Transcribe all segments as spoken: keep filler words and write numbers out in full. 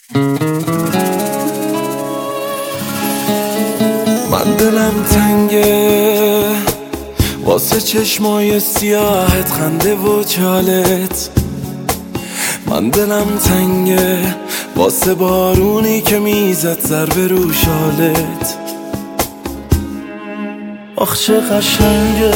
من دلم تنگه واسه چشمای سیاهت، خنده و چالت. من دلم تنگه واسه بارونی که میزد ضربه رو شالت. آخ چه قشنگه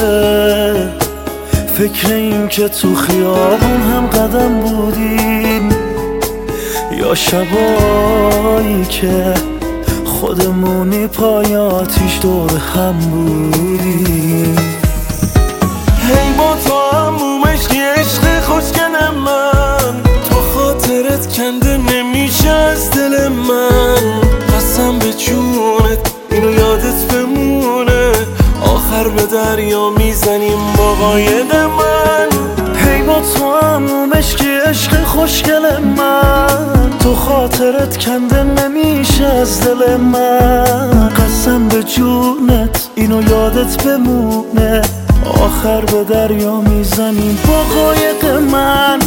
فکر این که تو خیابون هم قدم بودیم، یا شبایی که خودمونی پای آتیش دور هم بودیم. هی با تو همومش که عشق خوشگل من، تو خاطرت کنده نمیشه از دل من. قسم به جونت اینو یادت بمونه، آخر به دریا میزنیم با قاید من. هی با تو همومش که عشق خوشگل من، تو خاطرت کنده نمیشه از دل من. قسم به جونت اینو یادت بمونه، آخر به دریا میزنیم با قایق من.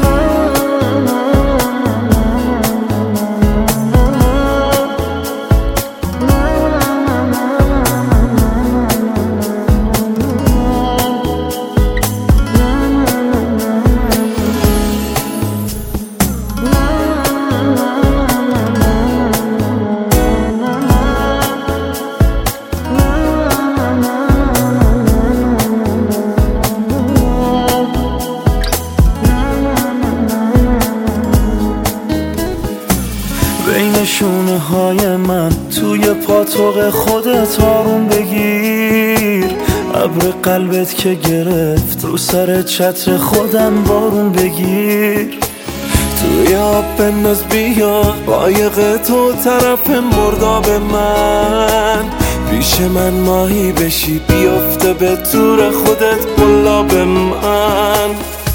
بین شونه های من توی پاتوق خودت آروم بگیر. ابر قلبت که گرفت رو سر چتر خودم بارون بگیر. توی آب بنداز بیا قایق تو طرف مرداب من. پیش من ماهی بشی بیافته به تور خودت قلاب من.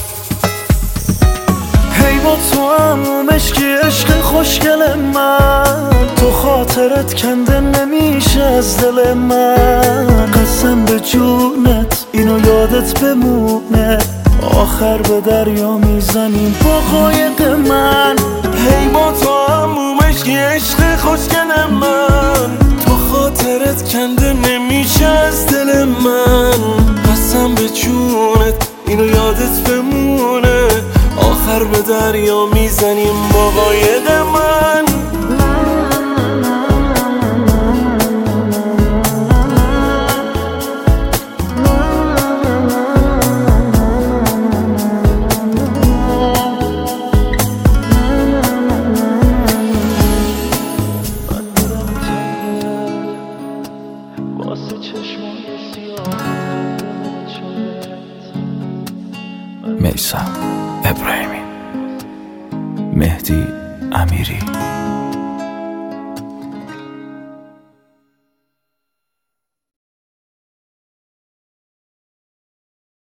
هی با تو همومش که عشق خوشگل من، تو خاطرت کنده نمیشه از دل من. قسم به جونت اینو یادت بمونه، آخر به دریا میزنیم با قایق من. هی با تو همومش که عشق خوشگل من، تو خاطرت کنده نمیشه از دل من. قسم به جونت اینو یادت بمونه، آخر به دریا میزنیم با قایق من. میثم ابراهیمی، مهدی امیری.